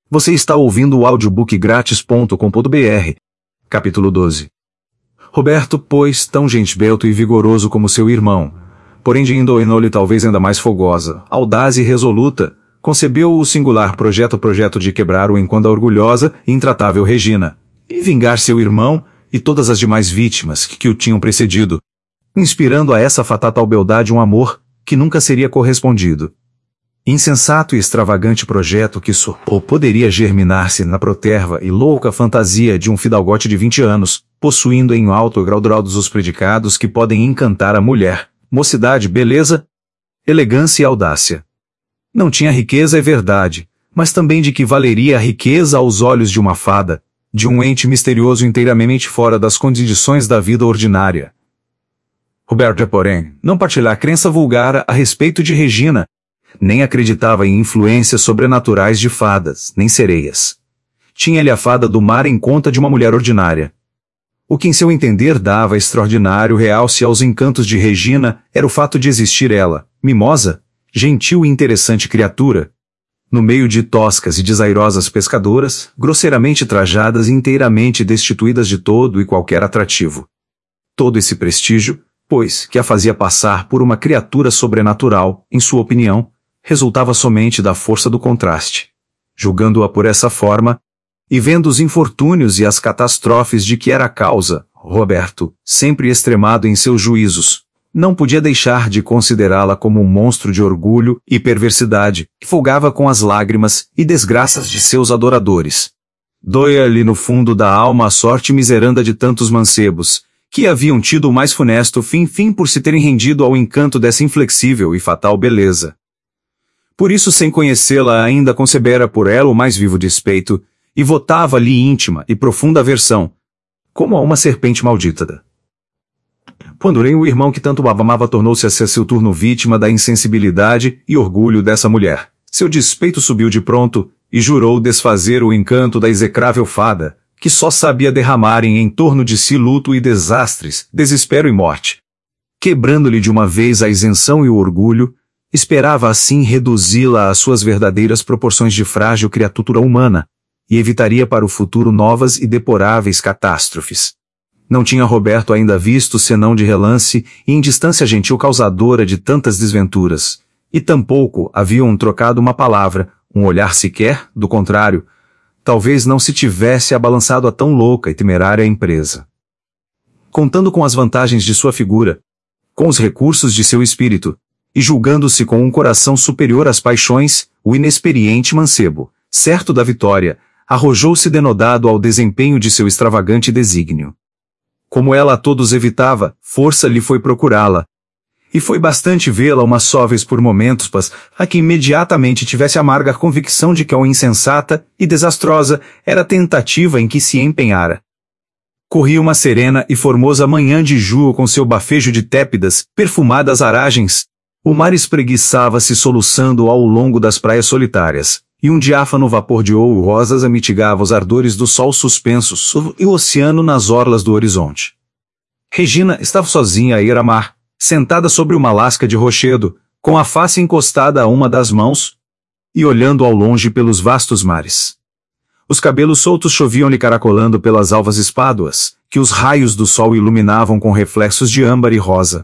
Você está ouvindo o audiobookgratis.com.br. Capítulo 12. Roberto, pois, tão gentilbelto e vigoroso como seu irmão, porém de índole talvez ainda mais fogosa, audaz e resoluta, concebeu o singular projeto de quebrar o enquanto a orgulhosa e intratável Regina, e vingar seu irmão e todas as demais vítimas que o tinham precedido, inspirando a essa fatal beldade um amor que nunca seria correspondido. Insensato e extravagante projeto que só poderia germinar-se na proterva e louca fantasia de um fidalgote de 20 anos, possuindo em alto grau todos os predicados que podem encantar a mulher: mocidade, beleza, elegância e audácia. Não tinha riqueza, é verdade, mas também de que valeria a riqueza aos olhos de uma fada, de um ente misterioso inteiramente fora das condições da vida ordinária. Roberto, porém, não partilhava a crença vulgar a respeito de Regina, nem acreditava em influências sobrenaturais de fadas, nem sereias. Tinha-lhe a fada do mar em conta de uma mulher ordinária. O que em seu entender dava extraordinário realce aos encantos de Regina era o fato de existir ela, mimosa, gentil e interessante criatura, no meio de toscas e desairosas pescadoras, grosseiramente trajadas e inteiramente destituídas de todo e qualquer atrativo. Todo esse prestígio, pois, que a fazia passar por uma criatura sobrenatural, em sua opinião, resultava somente da força do contraste. Julgando-a por essa forma, e vendo os infortúnios e as catástrofes de que era a causa, Roberto, sempre extremado em seus juízos, não podia deixar de considerá-la como um monstro de orgulho e perversidade, que folgava com as lágrimas e desgraças de seus adoradores. Doía-lhe no fundo da alma a sorte miseranda de tantos mancebos, que haviam tido o mais funesto fim por se terem rendido ao encanto dessa inflexível e fatal beleza. Por isso, sem conhecê-la ainda, concebera por ela o mais vivo despeito, e votava-lhe íntima e profunda aversão, como a uma serpente maldita. Quando, porém, o irmão que tanto a amava tornou-se a ser seu turno vítima da insensibilidade e orgulho dessa mulher, seu despeito subiu de pronto, e jurou desfazer o encanto da execrável fada, que só sabia derramar em torno de si luto e desastres, desespero e morte. Quebrando-lhe de uma vez a isenção e o orgulho, esperava assim reduzi-la às suas verdadeiras proporções de frágil criatura humana, e evitaria para o futuro novas e deploráveis catástrofes. Não tinha Roberto ainda visto senão de relance e em distância gentil causadora de tantas desventuras, e tampouco haviam trocado uma palavra, um olhar sequer, do contrário, talvez não se tivesse abalançado a tão louca e temerária empresa. Contando com as vantagens de sua figura, com os recursos de seu espírito, e julgando-se com um coração superior às paixões, o inexperiente mancebo, certo da vitória, arrojou-se denodado ao desempenho de seu extravagante desígnio. Como ela a todos evitava, força lhe foi procurá-la. E foi bastante vê-la uma só vez por momentos, a que imediatamente tivesse a amarga convicção de que a insensata e desastrosa era a tentativa em que se empenhara. Corria uma serena e formosa manhã de julho com seu bafejo de tépidas, perfumadas aragens. O mar espreguiçava-se soluçando ao longo das praias solitárias, e um diáfano vapor de ouro rosas mitigava os ardores do sol suspensos e o oceano nas orlas do horizonte. Regina estava sozinha à beira-mar, sentada sobre uma lasca de rochedo, com a face encostada a uma das mãos, e olhando ao longe pelos vastos mares. Os cabelos soltos choviam-lhe caracolando pelas alvas espáduas, que os raios do sol iluminavam com reflexos de âmbar e rosa.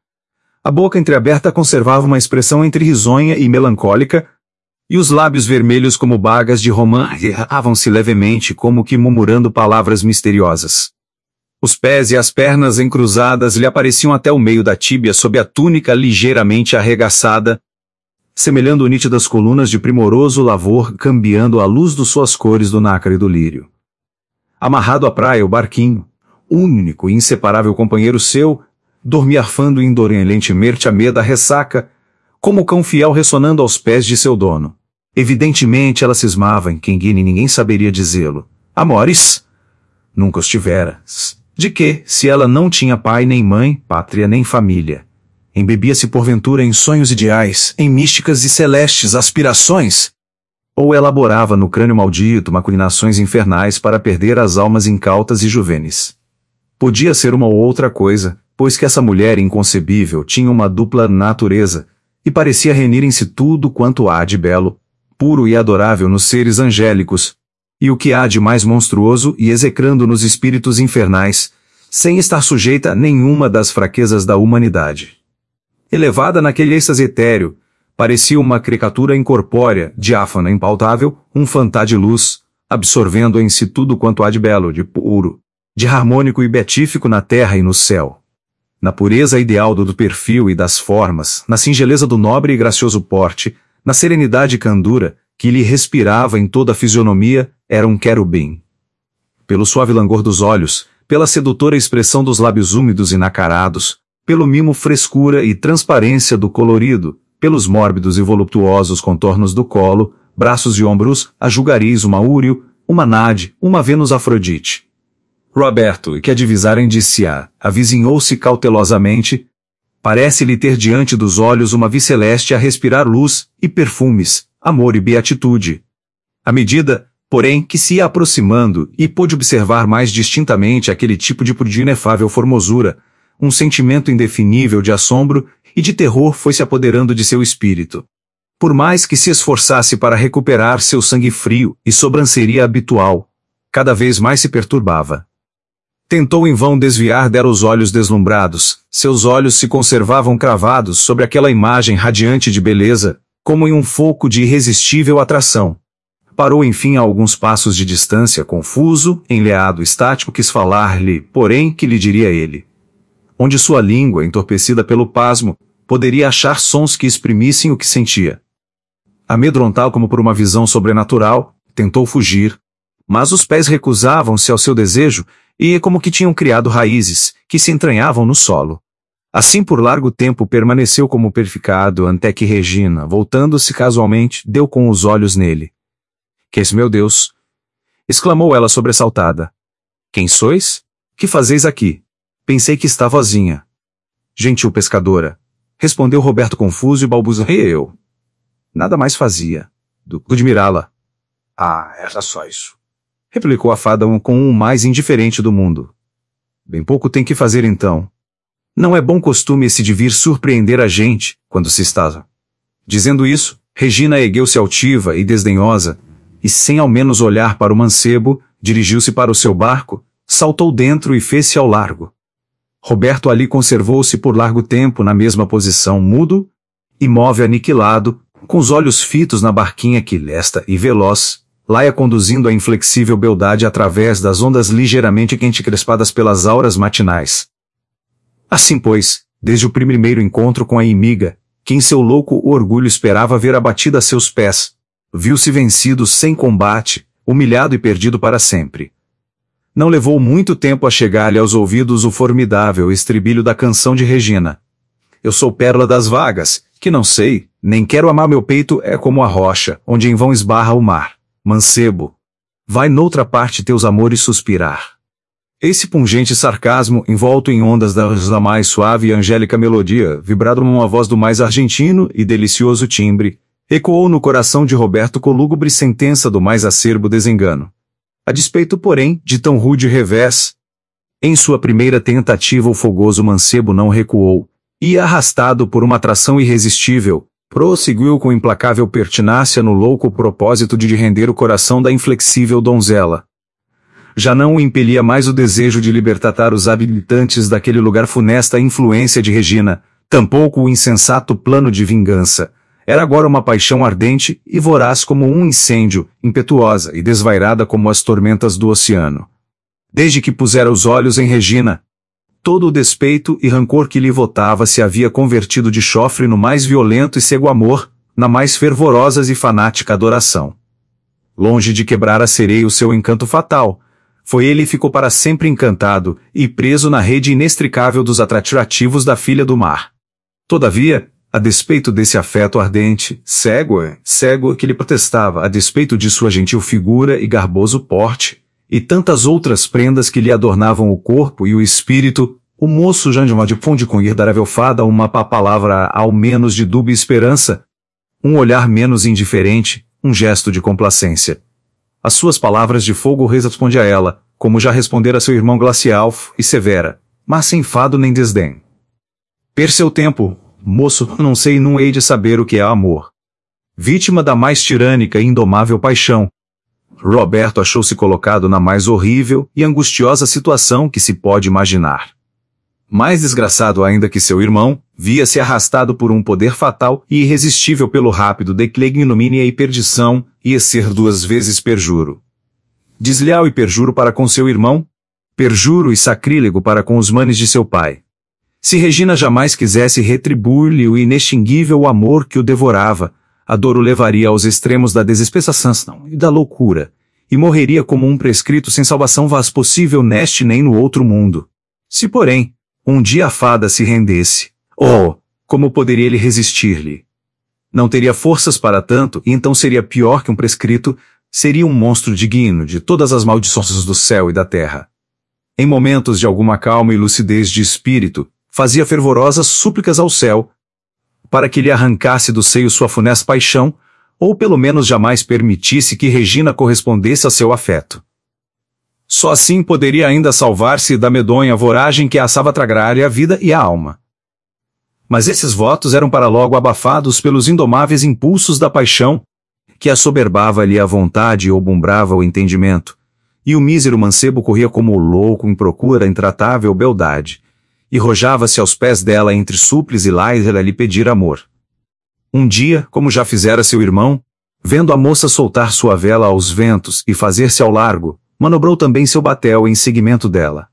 A boca entreaberta conservava uma expressão entre risonha e melancólica, e os lábios vermelhos como bagas de romã erravam-se levemente como que murmurando palavras misteriosas. Os pés e as pernas encruzadas lhe apareciam até o meio da tíbia sob a túnica ligeiramente arregaçada, semelhando nítidas colunas de primoroso lavor cambiando a luz de suas cores do nácar e do lírio. Amarrado à praia o barquinho, único e inseparável companheiro seu, dormia arfando indolentemente à meia da ressaca, como o cão fiel ressonando aos pés de seu dono. Evidentemente ela cismava em quem ninguém saberia dizê-lo. Amores? Nunca os tiveras. De que, se ela não tinha pai nem mãe, pátria nem família? Embebia-se porventura em sonhos ideais, em místicas e celestes aspirações? Ou elaborava no crânio maldito maquinações infernais para perder as almas incautas e juvenes? Podia ser uma ou outra coisa, pois que essa mulher inconcebível tinha uma dupla natureza, e parecia reunir em si tudo quanto há de belo, puro e adorável nos seres angélicos, e o que há de mais monstruoso e execrando nos espíritos infernais, sem estar sujeita a nenhuma das fraquezas da humanidade. Elevada naquele êxtase etéreo, parecia uma criatura incorpórea, diáfana, impalpável, um fantá de luz, absorvendo em si tudo quanto há de belo, de puro, de harmônico e beatífico na terra e no céu. Na pureza ideal do perfil e das formas, na singeleza do nobre e gracioso porte, na serenidade e candura, que lhe respirava em toda a fisionomia, era um querubim. Pelo suave langor dos olhos, pela sedutora expressão dos lábios úmidos e nacarados, pelo mimo frescura e transparência do colorido, pelos mórbidos e voluptuosos contornos do colo, braços e ombros, a julgareis uma Úrio, uma Náde, uma Vênus Afrodite. Roberto, que a divisarem de Sia, avizinhou-se cautelosamente. Parece-lhe ter diante dos olhos uma visceleste a respirar luz e perfumes, amor e beatitude. À medida, porém, que se ia aproximando e pôde observar mais distintamente aquele tipo de inefável formosura, um sentimento indefinível de assombro e de terror foi se apoderando de seu espírito. Por mais que se esforçasse para recuperar seu sangue frio e sobranceria habitual, cada vez mais se perturbava. Tentou em vão desviar dela os olhos deslumbrados, seus olhos se conservavam cravados sobre aquela imagem radiante de beleza, como em um foco de irresistível atração. Parou enfim a alguns passos de distância, confuso, enleado, estático, quis falar-lhe, porém, que lhe diria ele? Onde sua língua, entorpecida pelo pasmo, poderia achar sons que exprimissem o que sentia. Amedrontado como por uma visão sobrenatural, tentou fugir, mas os pés recusavam-se ao seu desejo e como que tinham criado raízes, que se entranhavam no solo. Assim por largo tempo permaneceu como perfecado até que Regina, voltando-se casualmente, deu com os olhos nele. Que és meu Deus? Exclamou ela sobressaltada. Quem sois? Que fazeis aqui? Pensei que está vozinha. Gentil pescadora, respondeu Roberto confuso e balbuciou. Eu. Nada mais fazia do que admirá-la. Ah, era só isso. Replicou a fada com o mais indiferente do mundo. Bem pouco tem que fazer então. Não é bom costume esse de vir surpreender a gente, quando se está. Dizendo isso, Regina ergueu-se altiva e desdenhosa, e sem ao menos olhar para o mancebo, dirigiu-se para o seu barco, saltou dentro e fez-se ao largo. Roberto ali conservou-se por largo tempo na mesma posição, mudo, imóvel, aniquilado, com os olhos fitos na barquinha que, lesta e veloz, lá ia conduzindo a inflexível beldade através das ondas ligeiramente quente crespadas pelas auras matinais. Assim, pois, desde o primeiro encontro com a inimiga, que em seu louco orgulho esperava ver abatida a seus pés, viu-se vencido sem combate, humilhado e perdido para sempre. Não levou muito tempo a chegar-lhe aos ouvidos o formidável estribilho da canção de Regina. Eu sou pérola das vagas, que não sei, nem quero amar meu peito é como a rocha, onde em vão esbarra o mar. Mancebo, vai noutra parte teus amores suspirar. Esse pungente sarcasmo, envolto em ondas da mais suave e angélica melodia, vibrado numa voz do mais argentino e delicioso timbre, ecoou no coração de Roberto com lúgubre sentença do mais acerbo desengano. A despeito, porém, de tão rude revés, em sua primeira tentativa o fogoso mancebo não recuou, e arrastado por uma atração irresistível, prosseguiu com implacável pertinácia no louco propósito de render o coração da inflexível donzela. Já não o impelia mais o desejo de libertar os habitantes daquele lugar funesta influência de Regina, tampouco o insensato plano de vingança. Era agora uma paixão ardente e voraz como um incêndio, impetuosa e desvairada como as tormentas do oceano. Desde que pusera os olhos em Regina, todo o despeito e rancor que lhe votava se havia convertido de chofre no mais violento e cego amor, na mais fervorosa e fanática adoração. Longe de quebrar a sereia o seu encanto fatal, foi ele e ficou para sempre encantado e preso na rede inextricável dos atrativos da filha do mar. Todavia, a despeito desse afeto ardente, cego que lhe protestava, a despeito de sua gentil figura e garboso porte, e tantas outras prendas que lhe adornavam o corpo e o espírito, o moço já de ponde com irdarável fada uma palavra ao menos de dúbia esperança, um olhar menos indiferente, um gesto de complacência. As suas palavras de fogo responde a ela, como já respondera seu irmão glacial e severa, mas sem fado nem desdém. Per seu tempo, moço, não sei e não hei de saber o que é amor. vítima da mais tirânica e indomável paixão. Roberto achou-se colocado na mais horrível e angustiosa situação que se pode imaginar. Mais desgraçado ainda que seu irmão, via-se arrastado por um poder fatal e irresistível pelo rápido declínio, ignomínia e perdição, ia ser 2 vezes perjuro. Desleal e perjuro para com seu irmão, perjuro e sacrílego para com os manes de seu pai. Se Regina jamais quisesse retribuir-lhe o inextinguível amor que o devorava, a dor o levaria aos extremos da desesperação e da loucura, e morreria como um prescrito sem salvação vaz possível neste nem no outro mundo. Se, porém, um dia a fada se rendesse, oh, como poderia ele resistir-lhe? Não teria forças para tanto, e então seria pior que um prescrito, seria um monstro digno de todas as maldições do céu e da terra. Em momentos de alguma calma e lucidez de espírito, fazia fervorosas súplicas ao céu, para que lhe arrancasse do seio sua funesta paixão, ou pelo menos jamais permitisse que Regina correspondesse a seu afeto. Só assim poderia ainda salvar-se da medonha voragem que assava tragar-lhe a vida e a alma. Mas esses votos eram para logo abafados pelos indomáveis impulsos da paixão, que assoberbava-lhe a vontade e obumbrava o entendimento, e o mísero mancebo corria como louco em procura da intratável beldade, e rojava-se aos pés dela entre súplicas e lágrimas a lhe pedir amor. Um dia, como já fizera seu irmão, vendo a moça soltar sua vela aos ventos e fazer-se ao largo, manobrou também seu batel em seguimento dela.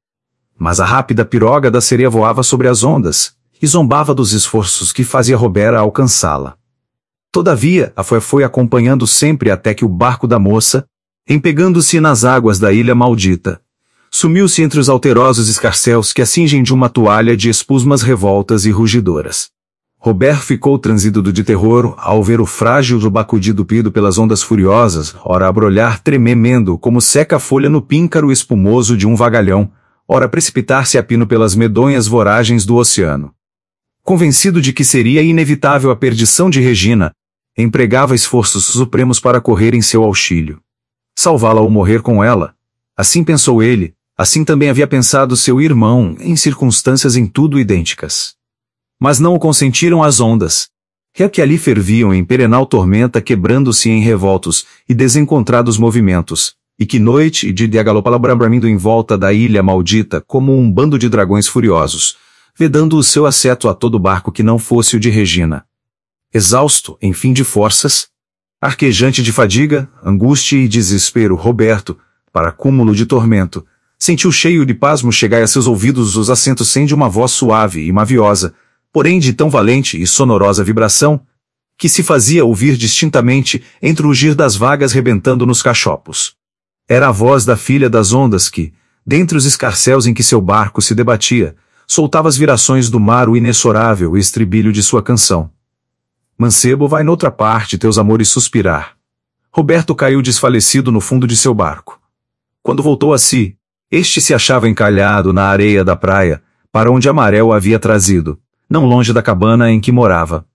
Mas a rápida piroga da sereia voava sobre as ondas, e zombava dos esforços que fazia Robert a alcançá-la. Todavia, a foi acompanhando sempre até que o barco da moça, empegando-se nas águas da ilha maldita, sumiu-se entre os alterosos escarcéus que a cingem de uma toalha de espusmas revoltas e rugidoras. Robert ficou transido de terror ao ver o frágil Jubacudi dupido pelas ondas furiosas, ora abrolhar tremendo como seca folha no píncaro espumoso de um vagalhão, ora precipitar-se a pino pelas medonhas voragens do oceano. Convencido de que seria inevitável a perdição de Regina, empregava esforços supremos para correr em seu auxílio. Salvá-la ou morrer com ela. Assim pensou ele, assim também havia pensado seu irmão, em circunstâncias em tudo idênticas. Mas não o consentiram as ondas, que ali ferviam em perenal tormenta, quebrando-se em revoltos e desencontrados movimentos, e que noite e dia galopalabramindo em volta da ilha maldita como um bando de dragões furiosos, vedando o seu asseto a todo barco que não fosse o de Regina. Exausto, enfim de forças, arquejante de fadiga, angústia e desespero, Roberto, para cúmulo de tormento, sentiu cheio de pasmo chegar a seus ouvidos os acentos sem de uma voz suave e maviosa, porém de tão valente e sonorosa vibração, que se fazia ouvir distintamente entre o rugir das vagas rebentando nos cachopos. Era a voz da filha das ondas que, dentre os escarcéus em que seu barco se debatia, soltava as virações do mar o inexorável estribilho de sua canção. Mancebo, vai noutra parte teus amores suspirar. Roberto caiu desfalecido no fundo de seu barco. Quando voltou a si, este se achava encalhado na areia da praia, para onde Amarel o havia trazido, não longe da cabana em que morava.